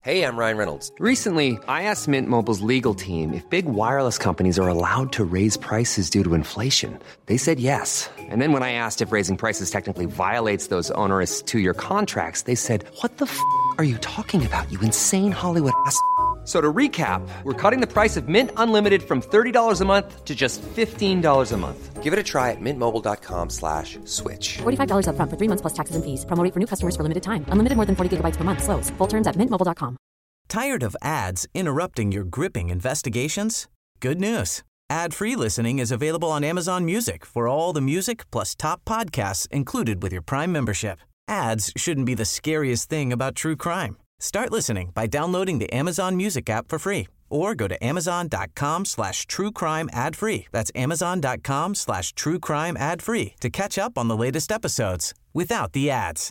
Hey, I'm Ryan Reynolds. Recently, I asked Mint Mobile's legal team if big wireless companies are allowed to raise prices due to inflation. They said yes. And then when I asked if raising prices technically violates those onerous two-year contracts, they said, "What the f*** are you talking about, you insane Hollywood ass?" So to recap, we're cutting the price of Mint Unlimited from $30 a month to just $15 a month. Give it a try at mintmobile.com/switch. $45 up front for 3 months plus taxes and fees. Promo rate for new customers for limited time. Unlimited more than 40 gigabytes per month. Slows full terms at mintmobile.com. Tired of ads interrupting your gripping investigations? Good news. Ad-free listening is available on Amazon Music for all the music plus top podcasts included with your Prime membership. Ads shouldn't be the scariest thing about true crime. Start listening by downloading the Amazon Music app for free or go to amazon.com/truecrime ad-free. That's amazon.com/truecrime ad-free to catch up on the latest episodes without the ads.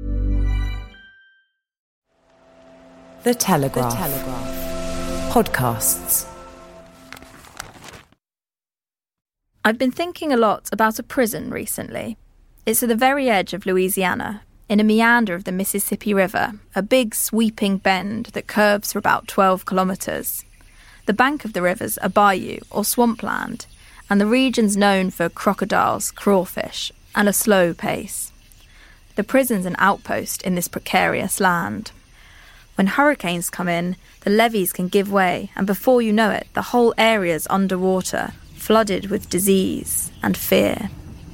The Telegraph. Podcasts. I've been thinking a lot about a prison recently. It's at the very edge of Louisiana, in a meander of the Mississippi River, a big sweeping bend that curves for about 12 kilometres. The bank of the river's a bayou or swampland, and the region's known for crocodiles, crawfish, and a slow pace. The prison's an outpost in this precarious land. When hurricanes come in, the levees can give way, and before you know it, the whole area's underwater, flooded with disease and fear.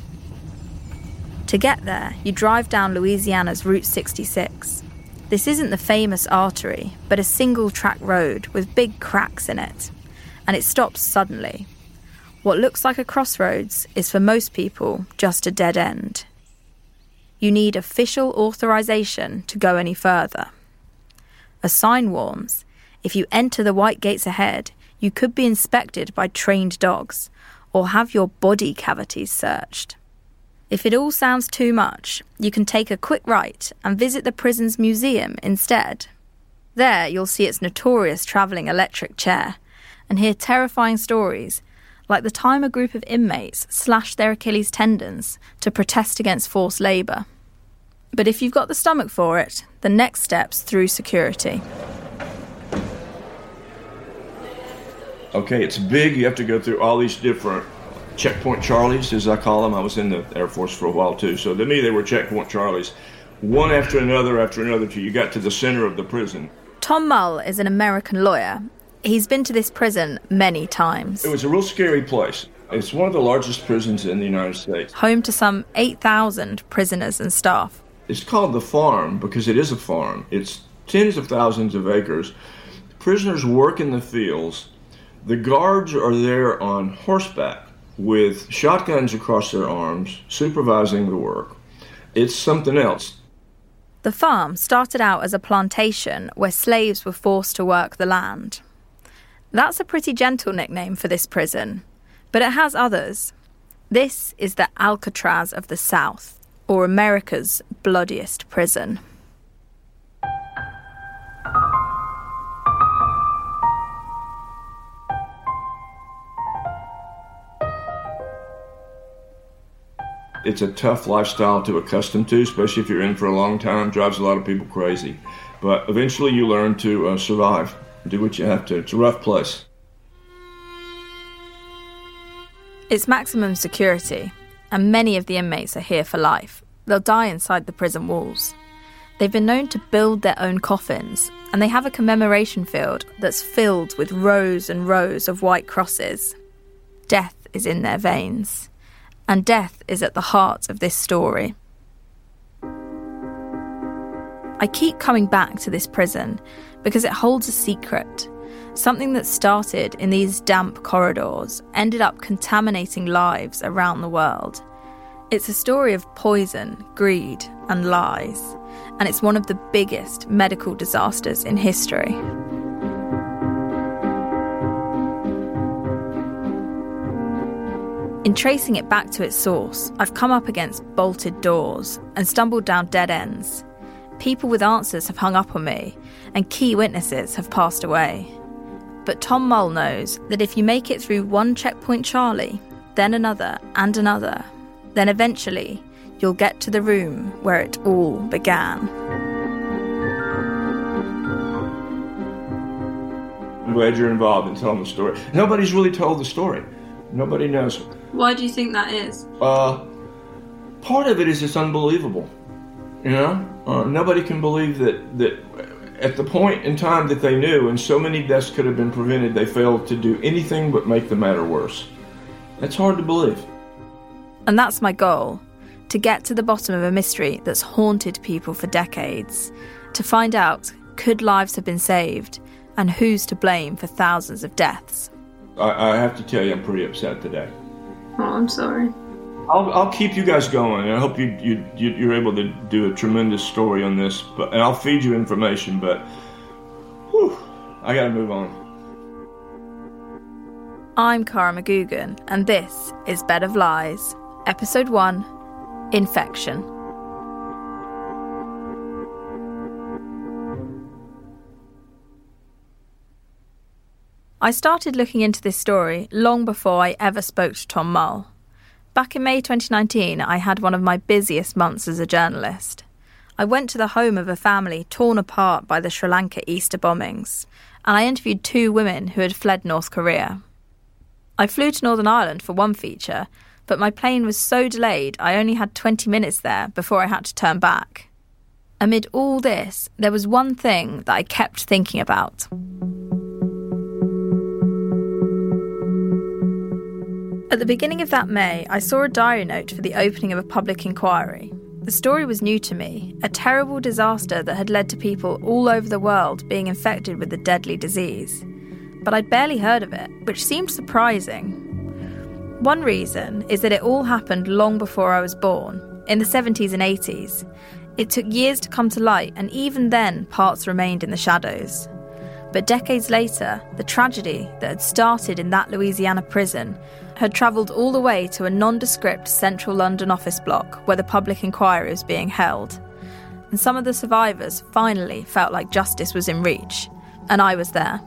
To get there, you drive down Louisiana's Route 66. This isn't the famous artery, but a single-track road with big cracks in it. And it stops suddenly. What looks like a crossroads is for most people just a dead end. You need official authorization to go any further. A sign warns, if you enter the white gates ahead, you could be inspected by trained dogs or have your body cavities searched. If it all sounds too much, you can take a quick right and visit the prison's museum instead. There you'll see its notorious travelling electric chair and hear terrifying stories, like the time a group of inmates slashed their Achilles tendons to protest against forced labour. But if you've got the stomach for it, the next step's through security. Okay, it's big. You have to go through all these different checkpoint Charlies, as I call them. I was in the Air Force for a while, too. So to me, they were checkpoint Charlies, one after another, till you got to the center of the prison. Tom Mull is an American lawyer. He's been to this prison many times. It was a real scary place. It's one of the largest prisons in the United States. Home to some 8,000 prisoners and staff. It's called the farm because it is a farm. It's tens of thousands of acres. Prisoners work in the fields. The guards are there on horseback with shotguns across their arms, supervising the work. It's something else. The farm started out as a plantation where slaves were forced to work the land. That's a pretty gentle nickname for this prison, but it has others. This is the Alcatraz of the South, or America's bloodiest prison. It's a tough lifestyle to accustom to, especially if you're in for a long time. Drives a lot of people crazy. But eventually you learn to survive, do what you have to. It's a rough place. It's maximum security, and many of the inmates are here for life. They'll die inside the prison walls. They've been known to build their own coffins, and they have a commemoration field that's filled with rows and rows of white crosses. Death is in their veins. And death is at the heart of this story. I keep coming back to this prison because it holds a secret. Something that started in these damp corridors ended up contaminating lives around the world. It's a story of poison, greed, and lies. And it's one of the biggest medical disasters in history. In tracing it back to its source, I've come up against bolted doors and stumbled down dead ends. People with answers have hung up on me, and key witnesses have passed away. But Tom Mull knows that if you make it through one checkpoint Charlie, then another and another, then eventually you'll get to the room where it all began. glad you're involved in telling the story. Nobody's really told the story. Nobody knows. Why do you think that is? Part of it is it's unbelievable. You know? Nobody can believe that at the point in time that they knew, and so many deaths could have been prevented, they failed to do anything but make the matter worse. That's hard to believe. And that's my goal, to get to the bottom of a mystery that's haunted people for decades, to find out, could lives have been saved, and who's to blame for thousands of deaths. I have to tell you, I'm pretty upset today. Oh, I'm sorry. I'll keep you guys going. I hope you're able to do a tremendous story on this, and I'll feed you information, but whew, I gotta move on. I'm Cara McGugan, and this is Bed of Lies, Episode 1, Infection. I started looking into this story long before I ever spoke to Tom Mull. Back in May 2019, I had one of my busiest months as a journalist. I went to the home of a family torn apart by the Sri Lanka Easter bombings, and I interviewed 2 women who had fled North Korea. I flew to Northern Ireland for one feature, but my plane was so delayed I only had 20 minutes there before I had to turn back. Amid all this, there was one thing that I kept thinking about. At the beginning of that May, I saw a diary note for the opening of a public inquiry. The story was new to me, a terrible disaster that had led to people all over the world being infected with the deadly disease. But I'd barely heard of it, which seemed surprising. One reason is that it all happened long before I was born, in the 70s and 80s. It took years to come to light, and even then, parts remained in the shadows. But decades later, the tragedy that had started in that Louisiana prison had travelled all the way to a nondescript central London office block where the public inquiry was being held. And some of the survivors finally felt like justice was in reach, and I was there.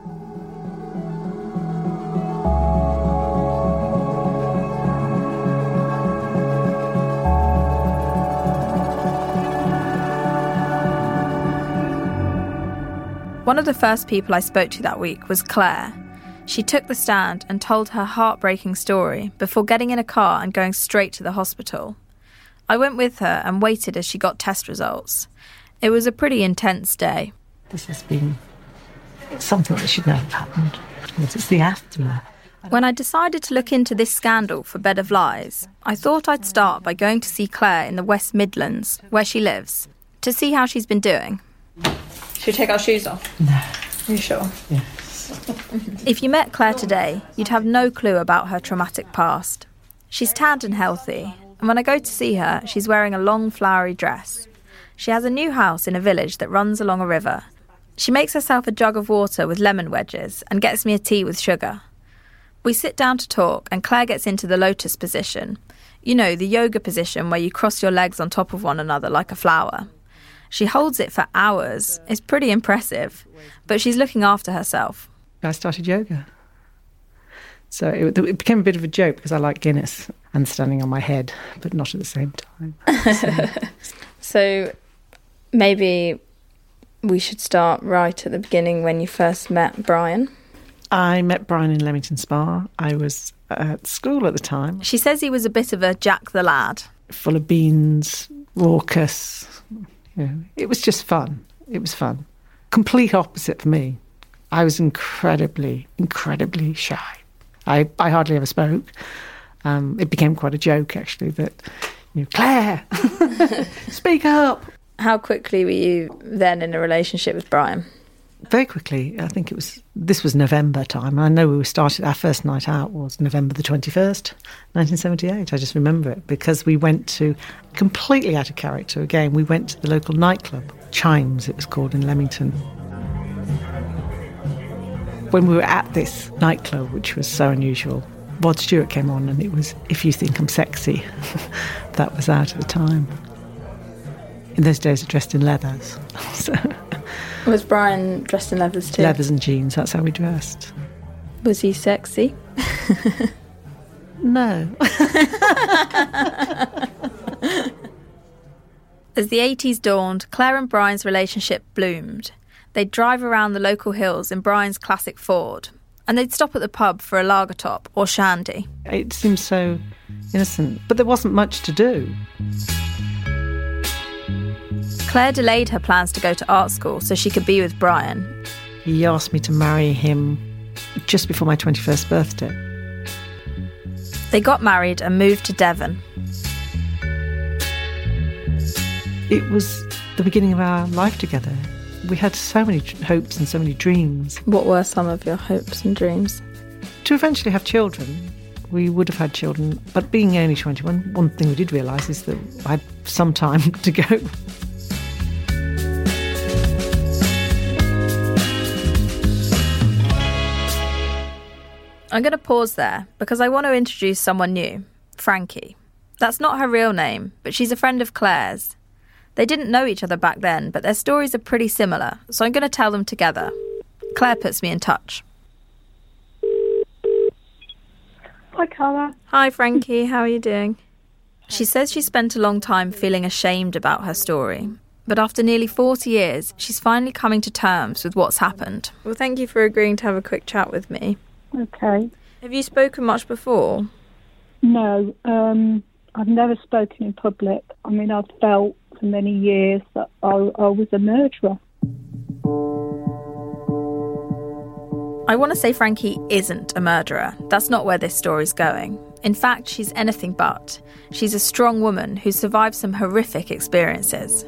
One of the first people I spoke to that week was Claire. She took the stand and told her heartbreaking story before getting in a car and going straight to the hospital. I went with her and waited as she got test results. It was a pretty intense day. This has been something that should never have happened. It's the aftermath. When I decided to look into this scandal for Bed of Lies, I thought I'd start by going to see Claire in the West Midlands, where she lives, to see how she's been doing. Should we take our shoes off? No. Are you sure? Yes. If you met Claire today, you'd have no clue about her traumatic past. She's tanned and healthy, and when I go to see her, she's wearing a long flowery dress. She has a new house in a village that runs along a river. She makes herself a jug of water with lemon wedges and gets me a tea with sugar. We sit down to talk, and Claire gets into the lotus position. You know, the yoga position where you cross your legs on top of one another like a flower. She holds it for hours. It's pretty impressive, but she's looking after herself. I started yoga. So it became a bit of a joke because I like Guinness and standing on my head, but not at the same time. So maybe we should start right at the beginning when you first met Brian. I met Brian in Leamington Spa. I was at school at the time. She says he was a bit of a Jack the Lad. Full of beans, raucous. You know, it was just fun. It was fun. Complete opposite for me. I was incredibly, incredibly shy. I hardly ever spoke. It became quite a joke, actually, that, you know, Claire, speak up. How quickly were you then in a relationship with Brian? Very quickly. I think this was November time. I know our first night out was November the 21st, 1978. I just remember it because we went to, completely out of character again, we went to the local nightclub, Chimes it was called, in Leamington. When we were at this nightclub, which was so unusual, Rod Stewart came on and it was If You Think I'm Sexy. That was out at the time. In those days, I dressed in leathers. So. Was Brian dressed in leathers too? Leathers and jeans, that's how we dressed. Was he sexy? No. As the 80s dawned, Claire and Brian's relationship bloomed. They'd drive around the local hills in Brian's classic Ford, and they'd stop at the pub for a lager top or shandy. It seemed so innocent, but there wasn't much to do. Claire delayed her plans to go to art school so she could be with Brian. He asked me to marry him just before my 21st birthday. They got married and moved to Devon. It was the beginning of our life together. We had so many hopes and so many dreams. What were some of your hopes and dreams? To eventually have children. We would have had children, but being only 21, one thing we did realise is that I had some time to go. I'm going to pause there because I want to introduce someone new, Frankie. That's not her real name, but she's a friend of Claire's. They didn't know each other back then, but their stories are pretty similar, so I'm going to tell them together. Claire puts me in touch. Hi, Carla. Hi, Frankie. How are you doing? She says she spent a long time feeling ashamed about her story, but after nearly 40 years, she's finally coming to terms with what's happened. Well, thank you for agreeing to have a quick chat with me. Okay. Have you spoken much before? No, I've never spoken in public. I mean, I've felt for many years that I was a murderer. I want to say Frankie isn't a murderer. That's not where this story's going. In fact, she's anything but. She's a strong woman who survived some horrific experiences.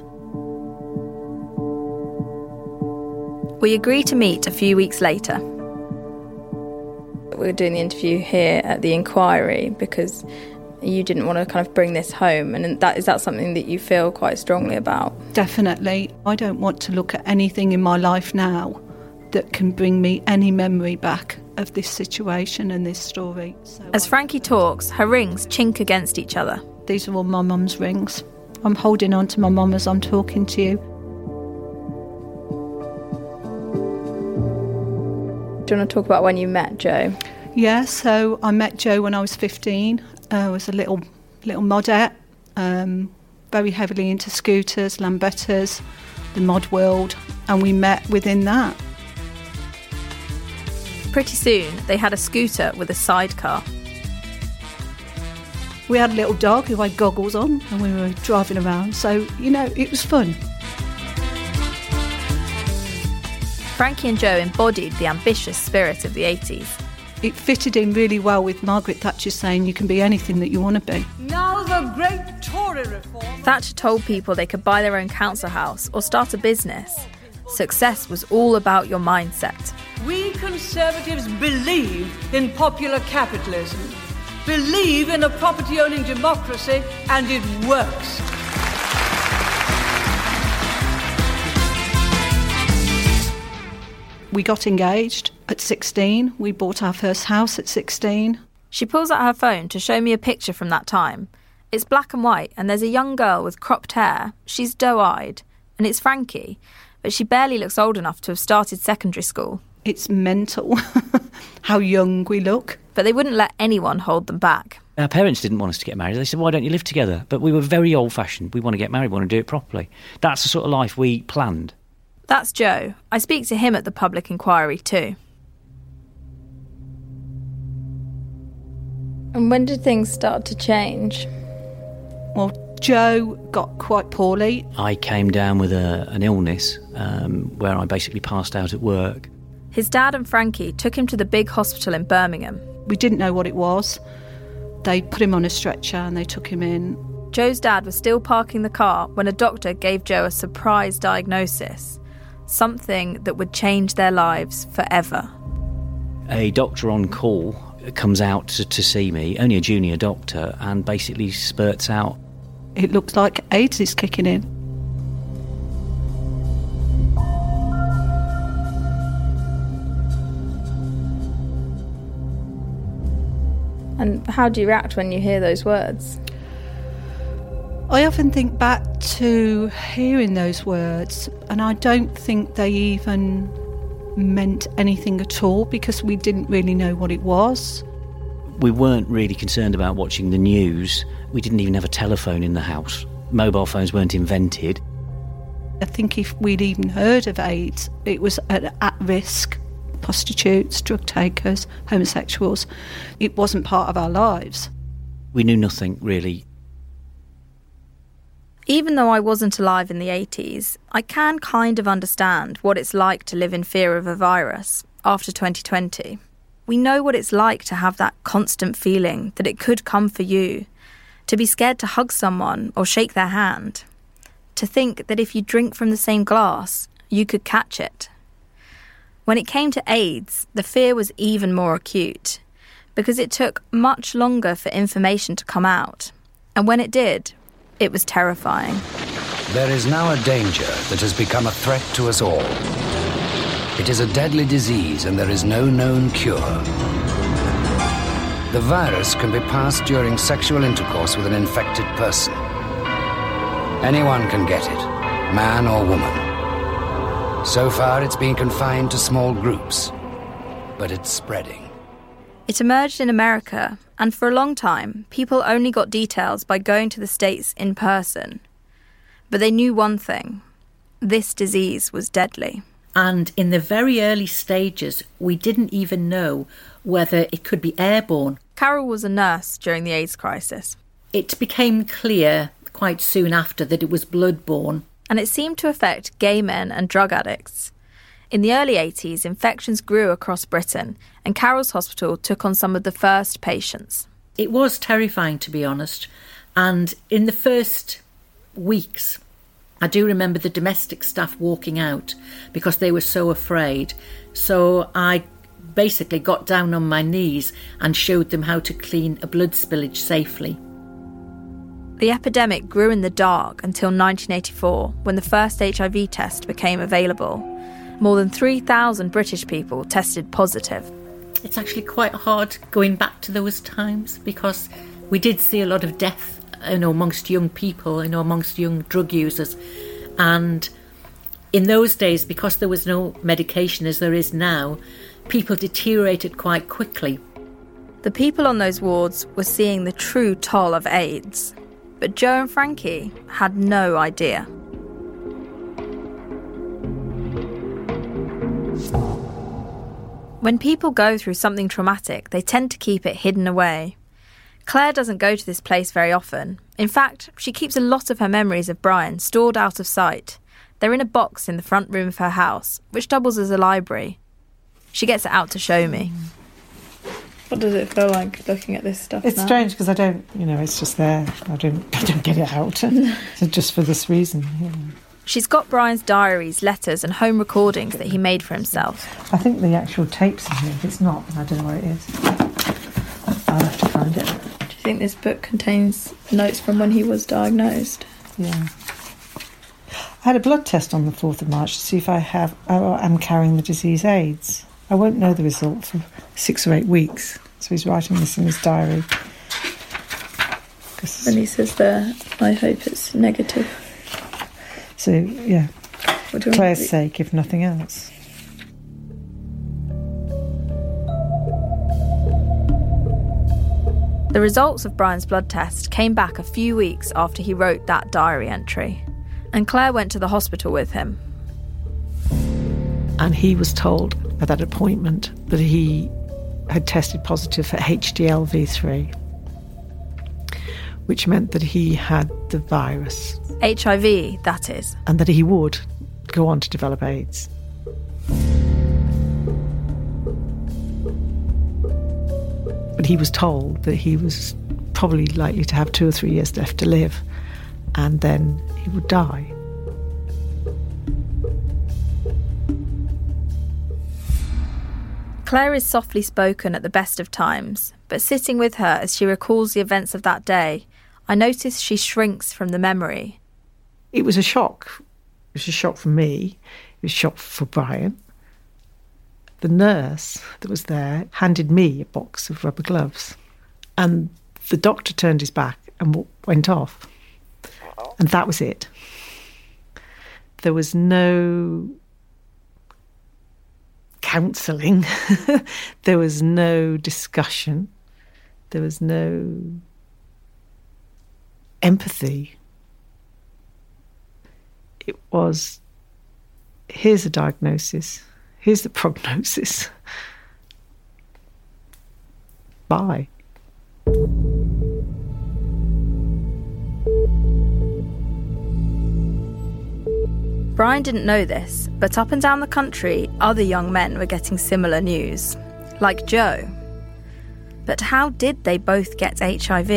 We agree to meet a few weeks later. We're doing the interview here at the inquiry because you didn't want to kind of bring this home, and is that something that you feel quite strongly about? Definitely. I don't want to look at anything in my life now that can bring me any memory back of this situation and this story. As Frankie talks, her rings chink against each other. These are all my mum's rings. I'm holding on to my mum as I'm talking to you. Do you want to talk about when you met Joe? Yeah, so I met Joe when I was 15. I was a little modette, very heavily into scooters, Lambettas, the mod world, and we met within that. Pretty soon, they had a scooter with a sidecar. We had a little dog who had goggles on, and we were driving around, so, it was fun. Frankie and Joe embodied the ambitious spirit of the 80s. It fitted in really well with Margaret Thatcher saying you can be anything that you want to be. Now the great Tory reform. Thatcher told people they could buy their own council house or start a business. Success was all about your mindset. We Conservatives believe in popular capitalism, believe in a property-owning democracy, and it works. We got engaged at 16. We bought our first house at 16. She pulls out her phone to show me a picture from that time. It's black and white, and there's a young girl with cropped hair. She's doe-eyed, and it's Frankie, but she barely looks old enough to have started secondary school. It's mental how young we look. But they wouldn't let anyone hold them back. Our parents didn't want us to get married. They said, why don't you live together? But we were very old-fashioned. We want to get married, we want to do it properly. That's the sort of life we planned. That's Joe. I speak to him at the public inquiry too. And when did things start to change? Well, Joe got quite poorly. I came down with an illness where I basically passed out at work. His dad and Frankie took him to the big hospital in Birmingham. We didn't know what it was. They put him on a stretcher and they took him in. Joe's dad was still parking the car when a doctor gave Joe a surprise diagnosis. Something that would change their lives forever. A doctor on call comes out to see me, only a junior doctor, and basically spurts out. It looks like AIDS is kicking in. And how do you react when you hear those words? I often think back to hearing those words, and I don't think they even meant anything at all because we didn't really know what it was. We weren't really concerned about watching the news. We didn't even have a telephone in the house. Mobile phones weren't invented. I think if we'd even heard of AIDS, it was at risk. Prostitutes, drug takers, homosexuals. It wasn't part of our lives. We knew nothing, really. Even though I wasn't alive in the 80s, I can kind of understand what it's like to live in fear of a virus after 2020. We know what it's like to have that constant feeling that it could come for you, to be scared to hug someone or shake their hand, to think that if you drink from the same glass, you could catch it. When it came to AIDS, the fear was even more acute, because it took much longer for information to come out. And when it did, it was terrifying. There is now a danger that has become a threat to us all. It is a deadly disease and there is no known cure. The virus can be passed during sexual intercourse with an infected person. Anyone can get it, man or woman. So far, it's been confined to small groups, but it's spreading. It emerged in America, and for a long time, people only got details by going to the States in person. But they knew one thing: this disease was deadly. And in the very early stages, we didn't even know whether it could be airborne. Carol was a nurse during the AIDS crisis. It became clear quite soon after that it was bloodborne. And it seemed to affect gay men and drug addicts. In the early 80s, infections grew across Britain, and Carol's hospital took on some of the first patients. It was terrifying, to be honest. And in the first weeks, I do remember the domestic staff walking out because they were so afraid. So I basically got down on my knees and showed them how to clean a blood spillage safely. The epidemic grew in the dark until 1984, when the first HIV test became available. More than 3,000 British people tested positive. It's actually quite hard going back to those times because we did see a lot of death, amongst young people, amongst young drug users. And in those days, because there was no medication as there is now, people deteriorated quite quickly. The people on those wards were seeing the true toll of AIDS. But Joe and Frankie had no idea. When people go through something traumatic, they tend to keep it hidden away. Claire doesn't go to this place very often. In fact, she keeps a lot of her memories of Brian stored out of sight. They're in a box in the front room of her house, which doubles as a library. She gets it out to show me. What does it feel like looking at this stuff It's now? strange because I don't, it's just there. I don't get it out. So just for this reason. She's got Brian's diaries, letters and home recordings that he made for himself. I think the actual tape's in here. If it's not, I don't know where it is. I'll have to find it. Do you think this book contains notes from when he was diagnosed? Yeah. I had a blood test on the 4th of March to see if I'm carrying the disease AIDS. I won't know the result for 6 or 8 weeks. So he's writing this in his diary. And he says there, I hope it's negative. So, yeah, for Claire's sake, if nothing else. The results of Brian's blood test came back a few weeks after he wrote that diary entry. And Claire went to the hospital with him. And he was told at that appointment that he had tested positive for HDLV3, which meant that he had the virus. HIV, that is. And that he would go on to develop AIDS. But he was told that he was probably likely to have 2 or 3 years left to live, and then he would die. Claire is softly spoken at the best of times, but sitting with her as she recalls the events of that day, I notice she shrinks from the memory. It was a shock. It was a shock for me. It was a shock for Brian. The nurse that was there handed me a box of rubber gloves, and the doctor turned his back and went off. And that was it. There was no counselling. There was no discussion. There was no empathy. It was, here's the diagnosis, here's the prognosis. Bye. Brian didn't know this, but up and down the country, other young men were getting similar news, like Joe. But how did they both get HIV?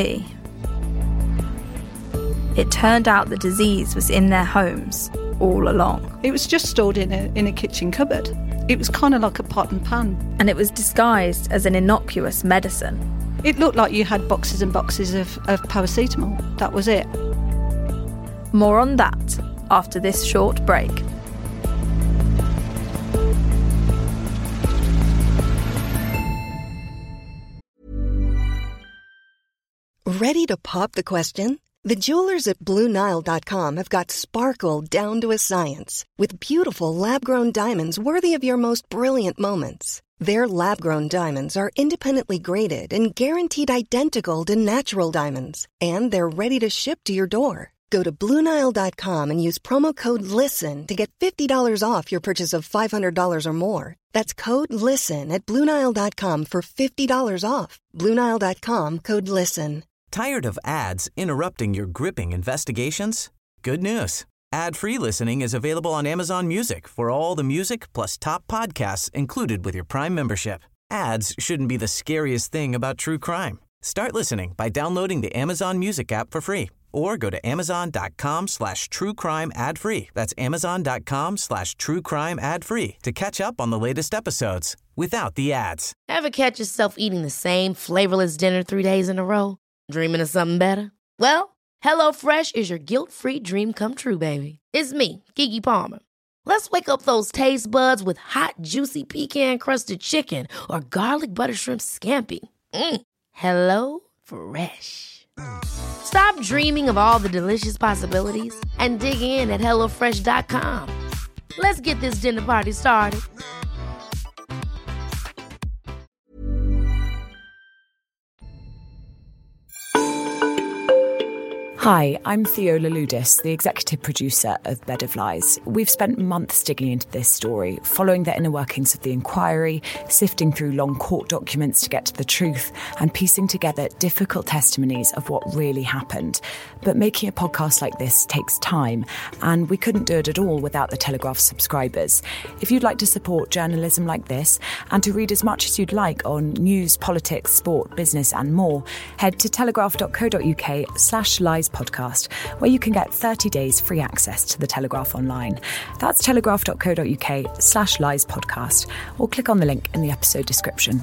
It turned out the disease was in their homes all along. It was just stored in a kitchen cupboard. It was kind of like a pot and pan. And it was disguised as an innocuous medicine. It looked like you had boxes and boxes of paracetamol. That was it. More on that after this short break. Ready to pop the question? The jewelers at BlueNile.com have got sparkle down to a science with beautiful lab-grown diamonds worthy of your most brilliant moments. Their lab-grown diamonds are independently graded and guaranteed identical to natural diamonds, and they're ready to ship to your door. Go to BlueNile.com and use promo code LISTEN to get $50 off your purchase of $500 or more. That's code LISTEN at BlueNile.com for $50 off. BlueNile.com, code LISTEN. Tired of ads interrupting your gripping investigations? Good news. Ad-free listening is available on Amazon Music for all the music plus top podcasts included with your Prime membership. Ads shouldn't be the scariest thing about true crime. Start listening by downloading the Amazon Music app for free or go to amazon.com/truecrime ad-free. That's amazon.com/truecrime ad-free to catch up on the latest episodes without the ads. Ever catch yourself eating the same flavorless dinner 3 days in a row? Dreaming of something better? Well, HelloFresh is your guilt-free dream come true, baby. It's me, Keke Palmer. Let's wake up those taste buds with hot, juicy pecan-crusted chicken or garlic butter shrimp scampi. Hello Fresh. Stop dreaming of all the delicious possibilities and dig in at HelloFresh.com. Let's get this dinner party started. Hi, I'm Theola Ludis, the executive producer of Bed of Lies. We've spent months digging into this story, following the inner workings of the inquiry, sifting through long court documents to get to the truth, and piecing together difficult testimonies of what really happened. But making a podcast like this takes time, and we couldn't do it at all without the Telegraph subscribers. If you'd like to support journalism like this, and to read as much as you'd like on news, politics, sport, business, and more, head to telegraph.co.uk/lies podcast, where you can get 30 days free access to the Telegraph online. That's telegraph.co.uk/lies podcast, or click on the link in the episode description.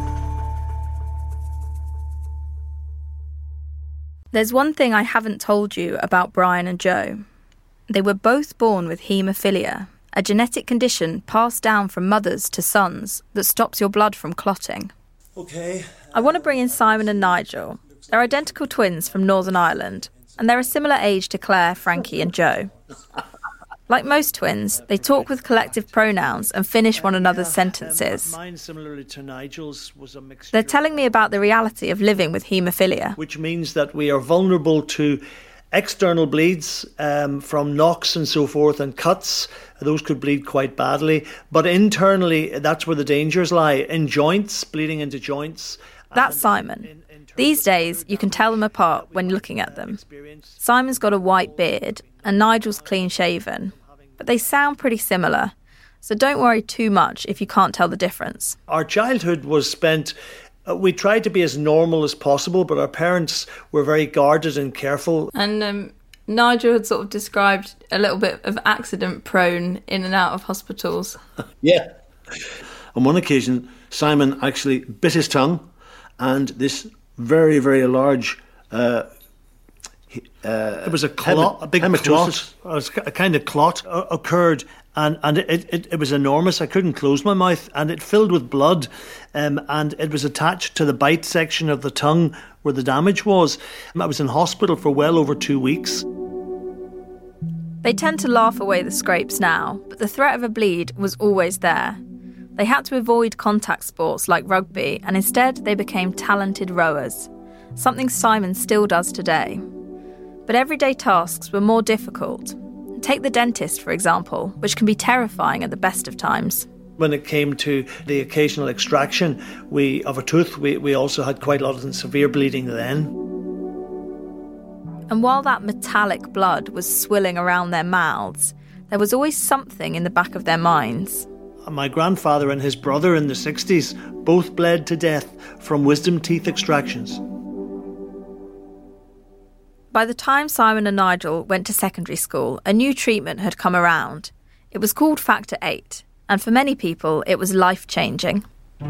There's one thing I haven't told you about Brian and Joe. They were both born with haemophilia, a genetic condition passed down from mothers to sons that stops your blood from clotting. Okay. I want to bring in Simon and Nigel. They're identical twins from Northern Ireland, and they're a similar age to Claire, Frankie and Joe. Like most twins, they talk with collective pronouns and finish one another's sentences. Mine, similarly to Nigel's, was a mixture. They're telling me about the reality of living with haemophilia. Which means that we are vulnerable to external bleeds from knocks and so forth, and cuts. Those could bleed quite badly. But internally, that's where the dangers lie, in joints, bleeding into joints. That's Simon. These days, you can tell them apart when looking at them. Simon's got a white beard and Nigel's clean-shaven, but they sound pretty similar, so don't worry too much if you can't tell the difference. Our childhood was spent, we tried to be as normal as possible, but our parents were very guarded and careful. And Nigel had sort of described a little bit of accident-prone in and out of hospitals. Yeah. On one occasion, Simon actually bit his tongue, and this very, very large it was a clot, a big clot, a kind of clot occurred, and it was enormous. I couldn't close my mouth, and it filled with blood, and it was attached to the bite section of the tongue where the damage was. I was in hospital for well over 2 weeks. They tend to laugh away the scrapes now, but the threat of a bleed was always there. They had to avoid contact sports like rugby, and instead they became talented rowers, something Simon still does today. But everyday tasks were more difficult. Take the dentist, for example, which can be terrifying at the best of times. When it came to the occasional extraction of a tooth, we also had quite a lot of severe bleeding then. And while that metallic blood was swilling around their mouths, there was always something in the back of their minds. My grandfather and his brother in the 60s both bled to death from wisdom teeth extractions. By the time Simon and Nigel went to secondary school, a new treatment had come around. It was called Factor 8, and for many people, it was life-changing.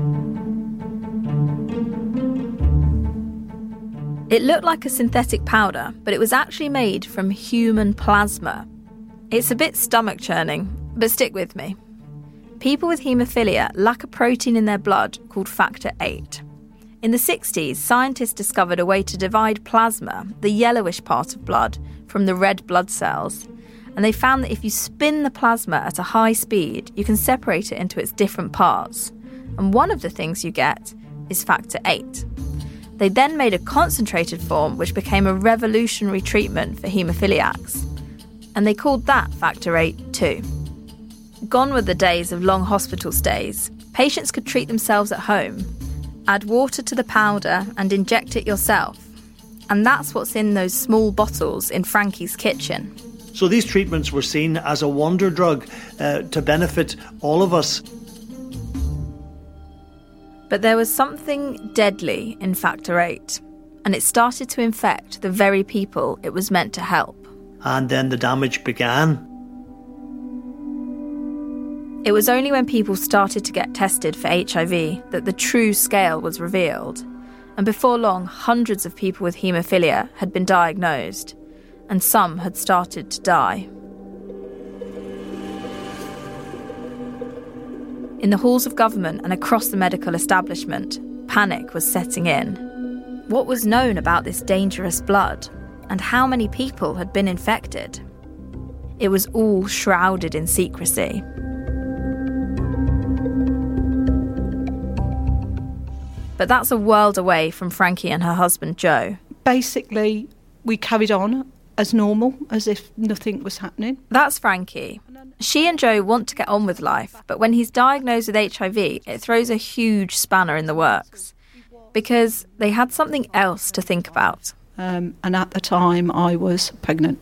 It looked like a synthetic powder, but it was actually made from human plasma. It's a bit stomach-churning, but stick with me. People with haemophilia lack a protein in their blood called Factor 8. In the 60s, scientists discovered a way to divide plasma, the yellowish part of blood, from the red blood cells. And they found that if you spin the plasma at a high speed, you can separate it into its different parts. And one of the things you get is Factor 8. They then made a concentrated form which became a revolutionary treatment for haemophiliacs. And they called that Factor 8 too. Gone were the days of long hospital stays. Patients could treat themselves at home, add water to the powder and inject it yourself. And that's what's in those small bottles in Frankie's kitchen. So these treatments were seen as a wonder drug to benefit all of us. But there was something deadly in Factor 8, and it started to infect the very people it was meant to help. And then the damage began. It was only when people started to get tested for HIV that the true scale was revealed. And before long, hundreds of people with haemophilia had been diagnosed, and some had started to die. In the halls of government and across the medical establishment, panic was setting in. What was known about this dangerous blood, and how many people had been infected? It was all shrouded in secrecy. But that's a world away from Frankie and her husband Joe. Basically, we carried on as normal, as if nothing was happening. That's Frankie. She and Joe want to get on with life, but when he's diagnosed with HIV, it throws a huge spanner in the works. Because they had something else to think about. And at the time, I was pregnant.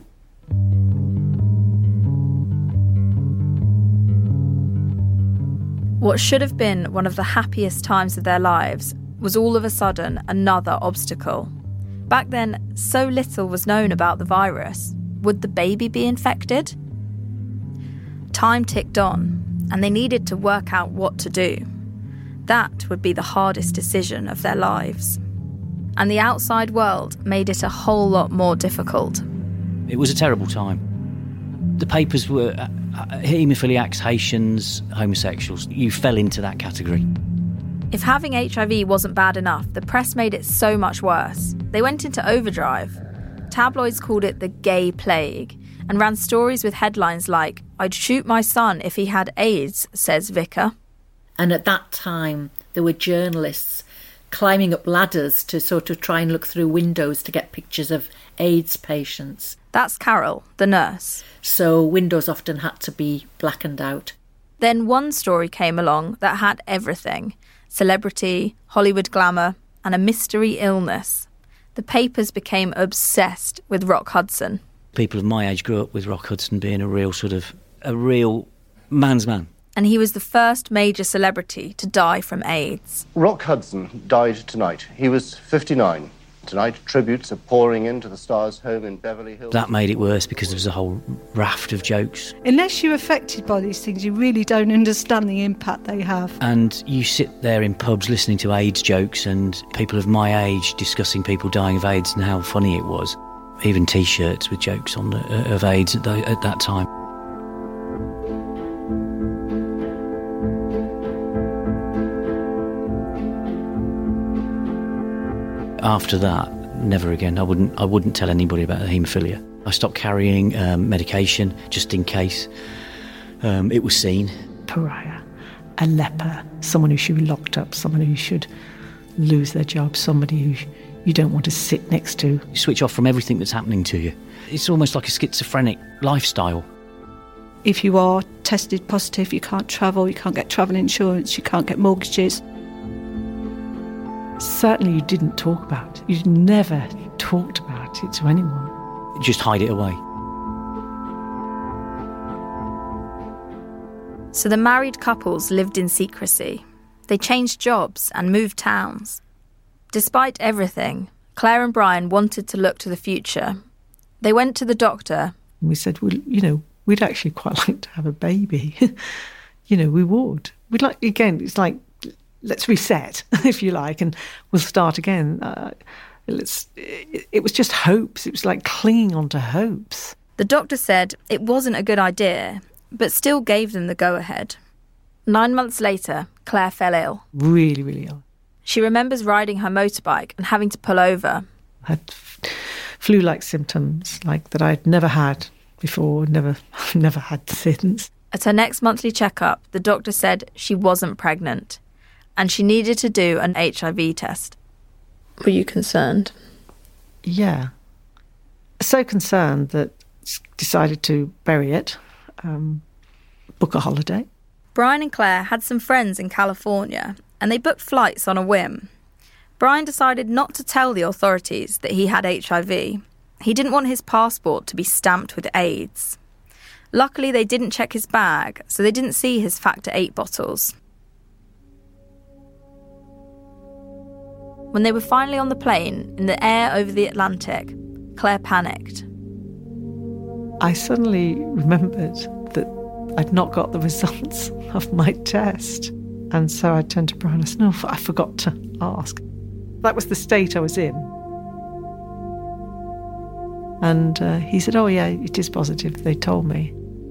What should have been one of the happiest times of their lives was all of a sudden another obstacle. Back then, so little was known about the virus. Would the baby be infected? Time ticked on, and they needed to work out what to do. That would be the hardest decision of their lives. And the outside world made it a whole lot more difficult. It was a terrible time. The papers were haemophiliacs, Haitians, homosexuals. You fell into that category. If having HIV wasn't bad enough, the press made it so much worse. They went into overdrive. Tabloids called it the gay plague and ran stories with headlines like, "I'd shoot my son if he had AIDS," says Vicar. And at that time, there were journalists climbing up ladders to sort of try and look through windows to get pictures of AIDS patients. That's Carol, the nurse. So windows often had to be blackened out. Then one story came along that had everything. Celebrity, Hollywood glamour, and a mystery illness. The papers became obsessed with Rock Hudson. People of my age grew up with Rock Hudson being a real man's man. And he was the first major celebrity to die from AIDS. Rock Hudson died tonight. He was 59. Tonight, tributes are pouring into the star's home in Beverly Hills. That made it worse because there was a whole raft of jokes. Unless you're affected by these things, you really don't understand the impact they have. And you sit there in pubs listening to AIDS jokes and people of my age discussing people dying of AIDS and how funny it was. Even T-shirts with jokes on of AIDS at that time. After that, never again. I wouldn't tell anybody about the haemophilia. I stopped carrying medication just in case it was seen. Pariah, a leper, someone who should be locked up, someone who should lose their job, somebody who you don't want to sit next to. You switch off from everything that's happening to you. It's almost like a schizophrenic lifestyle. If you are tested positive, you can't travel, you can't get travel insurance, you can't get mortgages. Certainly you didn't talk about it. You never talked about it to anyone. Just hide it away. So the married couples lived in secrecy. They changed jobs and moved towns. Despite everything, Claire and Brian wanted to look to the future. They went to the doctor. We said, well, we'd actually quite like to have a baby. We would. We'd like, again, it's like, let's reset, if you like, and we'll start again. It was just hopes. It was like clinging on to hopes. The doctor said it wasn't a good idea, but still gave them the go-ahead. 9 months later, Claire fell ill. Really, really ill. She remembers riding her motorbike and having to pull over. I had flu-like symptoms like that I'd never had before, never had since. At her next monthly checkup, the doctor said she wasn't pregnant and she needed to do an HIV test. Were you concerned? Yeah. So concerned that I decided to bury it, book a holiday. Brian and Claire had some friends in California and they booked flights on a whim. Brian decided not to tell the authorities that he had HIV. He didn't want his passport to be stamped with AIDS. Luckily, they didn't check his bag, so they didn't see his Factor 8 bottles. When they were finally on the plane, in the air over the Atlantic, Claire panicked. I suddenly remembered that I'd not got the results of my test. And so I turned to Brian and I said, no, I forgot to ask. That was the state I was in. And he said, oh yeah, it is positive, they told me.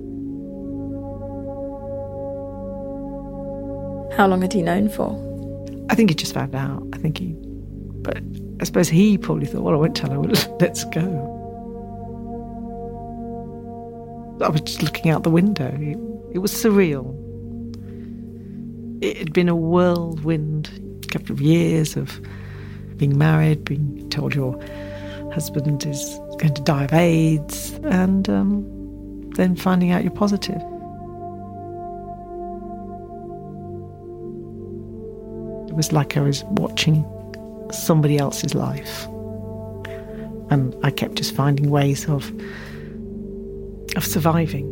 How long had he known for? I think he just found out. But I suppose he probably thought, well, I won't tell her, let's go. I was just looking out the window. It was surreal. It had been a whirlwind couple of years of being married, being told your husband is going to die of AIDS, and then finding out you're positive. It was like I was watching somebody else's life. And I kept just finding ways of surviving.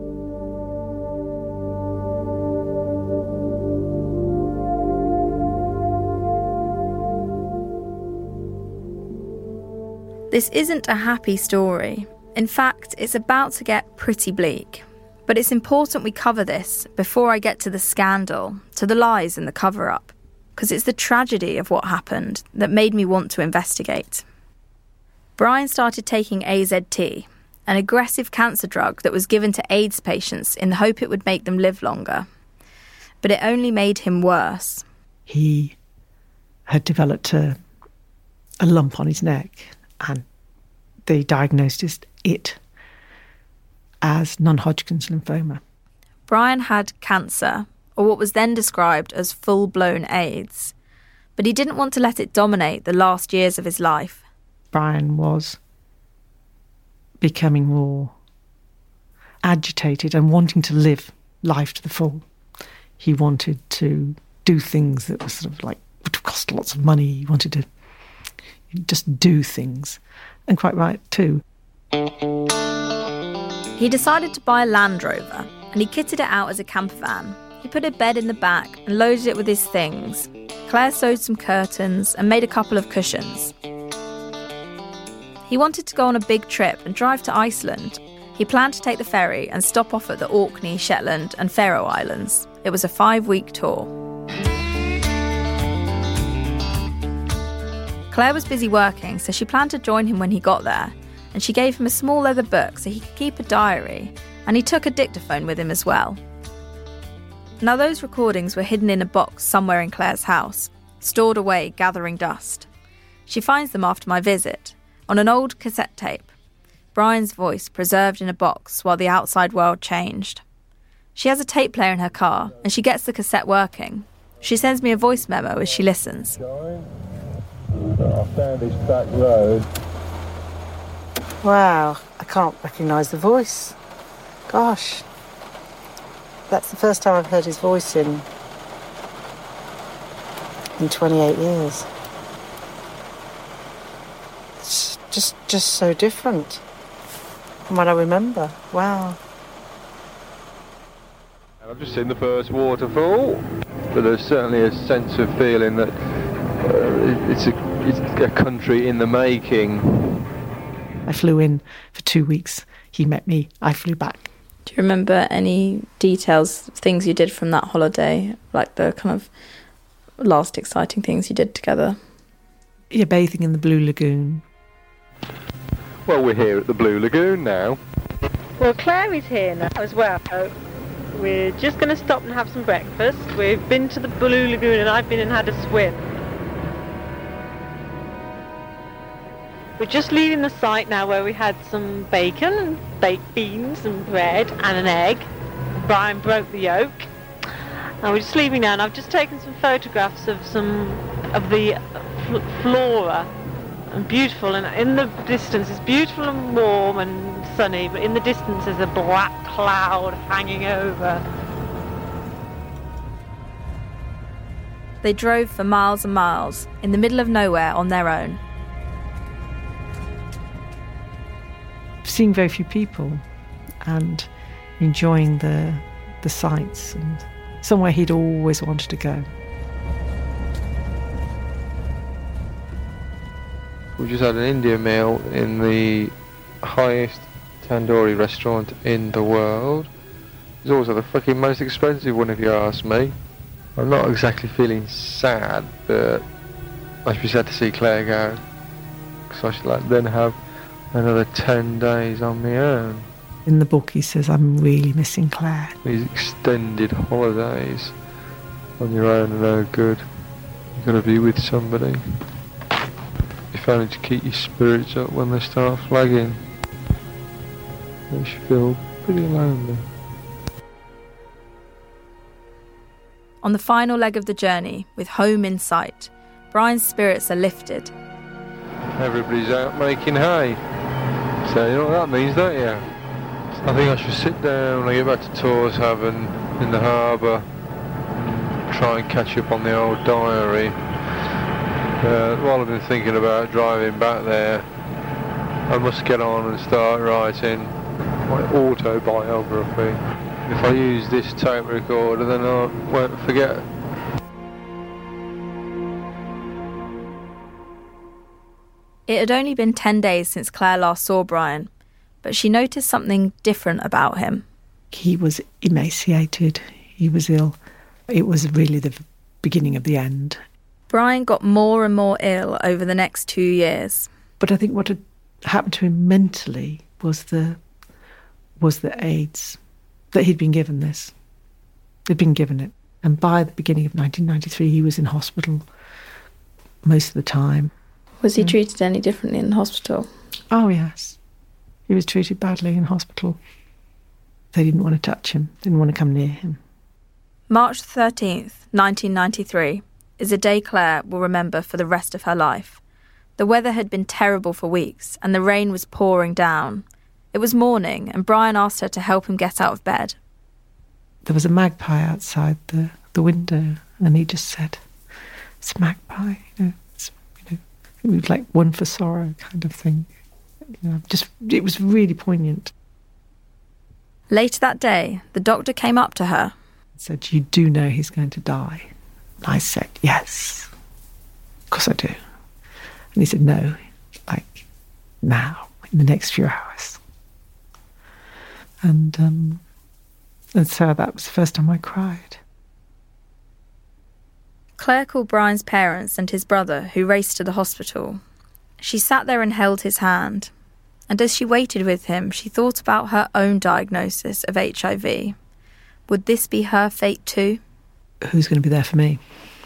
This isn't a happy story. In fact, it's about to get pretty bleak. But it's important we cover this before I get to the scandal, to the lies and the cover-up, because it's the tragedy of what happened that made me want to investigate. Brian started taking AZT, an aggressive cancer drug that was given to AIDS patients in the hope it would make them live longer. But it only made him worse. He had developed a lump on his neck, and they diagnosed it as non-Hodgkin's lymphoma. Brian had cancer, or what was then described as full-blown AIDS, but he didn't want to let it dominate the last years of his life. Brian was becoming more agitated and wanting to live life to the full. He wanted to do things that were sort of like, would cost lots of money. He wanted to just do things, and quite right too. He decided to buy a Land Rover, and he kitted it out as a camper van. He put a bed in the back and loaded it with his things. Claire sewed some curtains and made a couple of cushions. He wanted to go on a big trip and drive to Iceland. He planned to take the ferry and stop off at the Orkney, Shetland and Faroe Islands. It was a 5-week tour. Claire was busy working, so she planned to join him when he got there, and she gave him a small leather book so he could keep a diary, and he took a dictaphone with him as well. Now those recordings were hidden in a box somewhere in Claire's house, stored away, gathering dust. She finds them after my visit, on an old cassette tape. Brian's voice preserved in a box while the outside world changed. She has a tape player in her car, and she gets the cassette working. She sends me a voice memo as she listens. I found this back road. Wow, I can't recognise the voice. Gosh, That's the first time I've heard his voice in 28 years. It's just so different from what I remember. Wow. I've just seen the first waterfall, but there's certainly a sense of feeling that it's a country in the making. I flew in for 2 weeks. He met me. I flew back. Do you remember any details, things you did from that holiday, like the kind of last exciting things you did together? Yeah, bathing in the Blue Lagoon. Well, we're here at the Blue Lagoon now. Well, Claire is here now as well. We're just going to stop and have some breakfast. We've been to the Blue Lagoon and I've been and had a swim. We're just leaving the site now where we had some bacon and baked beans and bread and an egg. Brian broke the yolk. And we're just leaving now, and I've just taken some photographs of the flora. And beautiful, and in the distance it's beautiful and warm and sunny, but in the distance there's a black cloud hanging over. They drove for miles and miles, in the middle of nowhere on their own. Seeing very few people and enjoying the sights, and somewhere he'd always wanted to go. We just had an Indian meal in the highest tandoori restaurant in the world. It's also the fucking most expensive one, if you ask me. I'm not exactly feeling sad, but I should be sad to see Claire go, because I should then have another 10 days on my own. In the book he says, I'm really missing Claire. These extended holidays on your own are no good. You've got to be with somebody. If only to keep your spirits up when they start flagging. Makes you feel pretty lonely. On the final leg of the journey, with home in sight, Brian's spirits are lifted. Everybody's out making hay. So you know what that means, don't you? I think I should sit down when I get back to Tórshavn in the harbour and try and catch up on the old diary. While I've been thinking about driving back there, I must get on and start writing my autobiography. If I use this tape recorder, then I won't forget. It had only been 10 days since Claire last saw Brian, but she noticed something different about him. He was emaciated. He was ill. It was really the beginning of the end. Brian got more and more ill over the next 2 years. But I think what had happened to him mentally was the AIDS, that he'd been given this. He'd been given it. And by the beginning of 1993, he was in hospital most of the time. Was he treated any differently in hospital? Oh, yes. He was treated badly in hospital. They didn't want to touch him, didn't want to come near him. March 13th, 1993, is a day Claire will remember for the rest of her life. The weather had been terrible for weeks, and the rain was pouring down. It was morning, and Brian asked her to help him get out of bed. There was a magpie outside the window, and he just said, "It's a magpie, it was like one for sorrow kind of thing." It was really poignant. Later that day, the doctor came up to her. Said, "You do know he's going to die?" And I said, "Yes, of course I do." And he said, "No, like now, in the next few hours." And so that was the first time I cried. Claire called Brian's parents and his brother, who raced to the hospital. She sat there and held his hand. And as she waited with him, she thought about her own diagnosis of HIV. Would this be her fate too? Who's going to be there for me?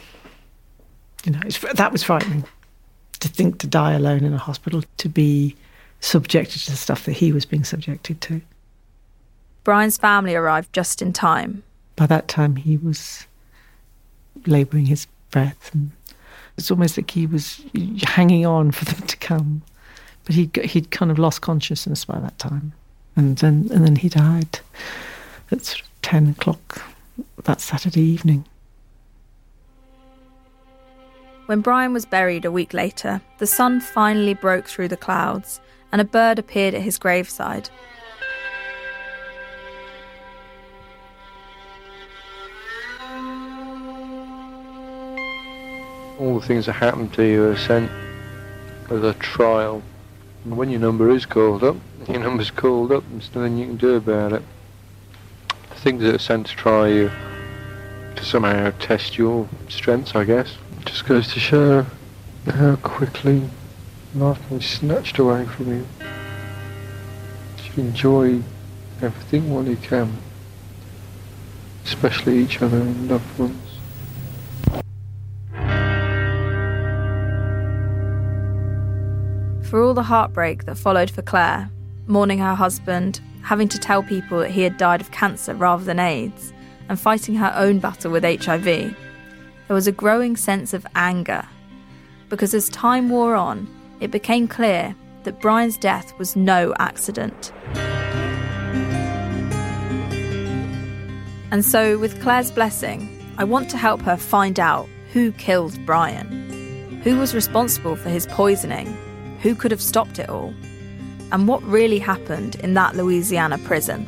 That was frightening. To think to die alone in a hospital, to be subjected to the stuff that he was being subjected to. Brian's family arrived just in time. By that time, he was labouring his breath, and it's almost like he was hanging on for them to come. But he'd kind of lost consciousness by that time, and then he died at sort of 10 o'clock that Saturday evening. When Brian was buried a week later, the sun finally broke through the clouds and a bird appeared at his graveside. All the things that happen to you are sent as a trial. And when your number is called up, your number's called up, and there's nothing you can do about it. The things that are sent to try you, to somehow test your strengths, I guess. It just goes to show how quickly life can be snatched away from you. You should enjoy everything while you can, especially each other and loved ones. For all the heartbreak that followed for Claire, mourning her husband, having to tell people that he had died of cancer rather than AIDS, and fighting her own battle with HIV, there was a growing sense of anger. Because as time wore on, it became clear that Brian's death was no accident. And so, with Claire's blessing, I want to help her find out who killed Brian, who was responsible for his poisoning, who could have stopped it all, and what really happened in that Louisiana prison.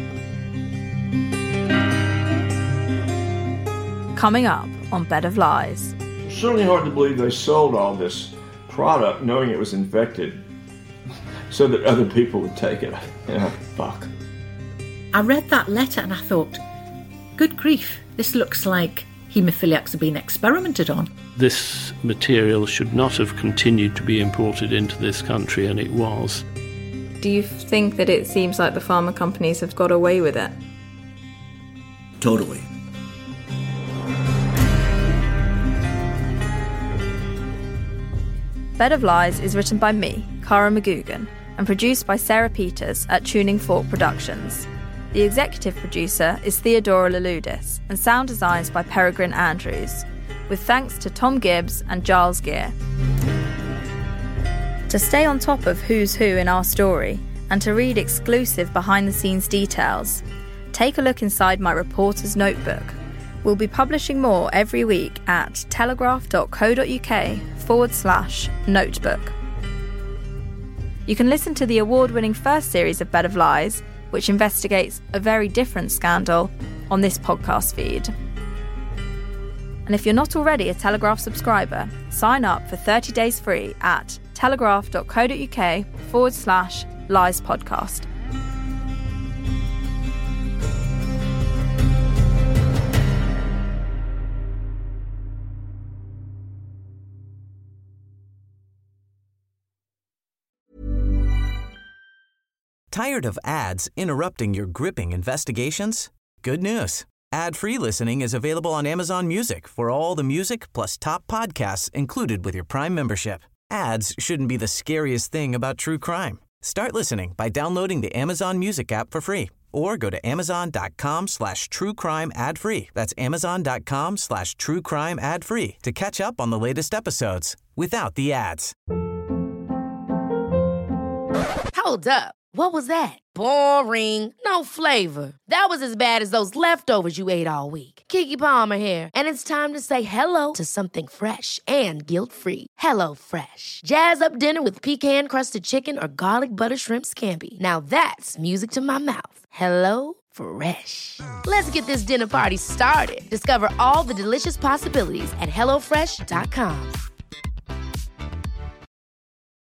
Coming up on Bed of Lies. It's certainly hard to believe they sold all this product knowing it was infected so that other people would take it. Yeah, fuck. I read that letter and I thought, good grief, this looks like haemophiliacs are being experimented on. This material should not have continued to be imported into this country, and it was. Do you think that it seems like the pharma companies have got away with it? Totally. Bed of Lies is written by me, Cara McGugan, and produced by Sarah Peters at Tuning Fork Productions. The executive producer is Theodora Louloudis, and sound designed by Peregrine Andrews, with thanks to Tom Gibbs and Giles Gear. To stay on top of who's who in our story, and to read exclusive behind-the-scenes details, take a look inside my reporter's notebook. We'll be publishing more every week at telegraph.co.uk/notebook. You can listen to the award-winning first series of Bed of Lies, which investigates a very different scandal, on this podcast feed. And if you're not already a Telegraph subscriber, sign up for 30 days free at telegraph.co.uk/Lies podcast. Tired of ads interrupting your gripping investigations? Good news. Ad-free listening is available on Amazon Music for all the music plus top podcasts included with your Prime membership. Ads shouldn't be the scariest thing about true crime. Start listening by downloading the Amazon Music app for free or go to amazon.com/truecrime ad-free. That's amazon.com/truecrime ad-free to catch up on the latest episodes without the ads. Hold up. What was that? Boring. No flavor. That was as bad as those leftovers you ate all week. Keke Palmer here, and it's time to say hello to something fresh and guilt-free. Hello Fresh. Jazz up dinner with pecan-crusted chicken or garlic butter shrimp scampi. Now that's music to my mouth. Hello Fresh. Let's get this dinner party started. Discover all the delicious possibilities at HelloFresh.com.